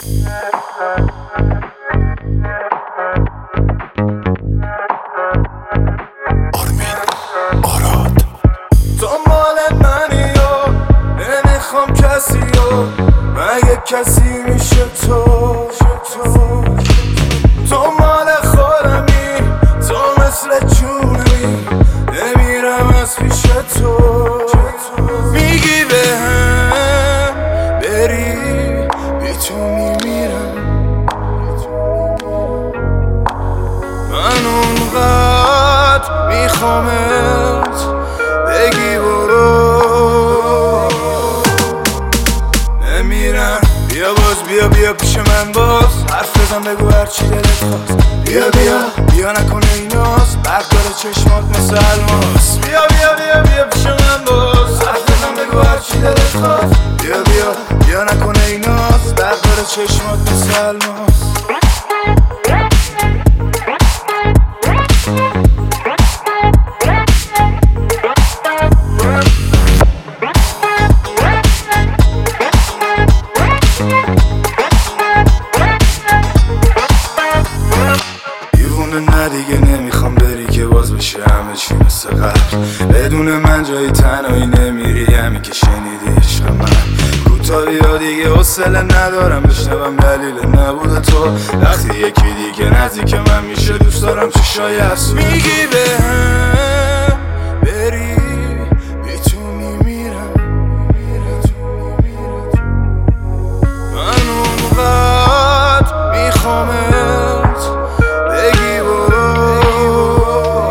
آرمین آراد تو مال منی و نمیخوام کسی و مگه کسی میشه تو مال خودمی، تو مثل جونمی، نمیرم از پیش تو. میگی به هم بری بی تو میمیرم، من اونقدر میخوامت بگی برو. نمیرم، بیا باز بیا پیش من باز، حرف بزن بگو هرچی دلت خواست. بیا نکنه ایناست، برق داره چشمات مثل الماس. بیا پیش من باز، حرف بزن بگو هرچی دلت خواست. بیا نکنه ایناست، برق داره چشمات مثل الماس. نه دیگه نمیخوام بری که باز بشه همه چی مثل قبل. بدون من جایی تنهایی نمیری، همین که شنیدی عشق من. کوتاه یا دیگه حوصله ندارم بشنوم دلیل نبود تو. وقتی یکی دیگه نزدیک من میشه دوست دارم چشای حسود. میگی به هم بری بی تو میمیرم، من اونقدر میخوامت بگی برو.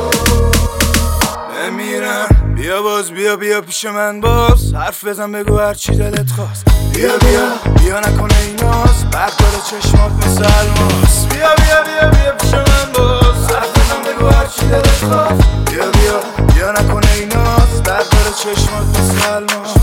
نمیرم، بیا باز بیا پیش من باز، حرف بزن بگو هرچی دلت خواست. بیا نکنه ایناست، برق داره چشمات مثل الماس. بیا پیش من باز، حرف بزن بگو هرچی دلت خواست. بیا نکنه ایناست، برق داره چشمات مثل الماس.